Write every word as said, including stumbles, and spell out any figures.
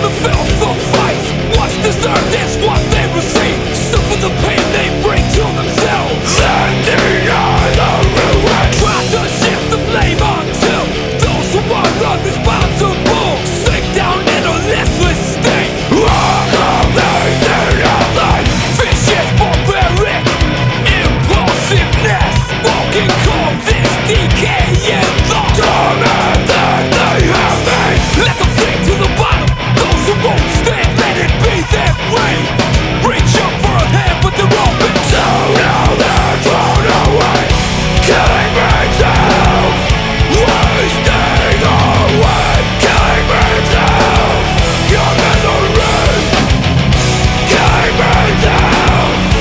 the filth of vice. What's deserved is what they receive.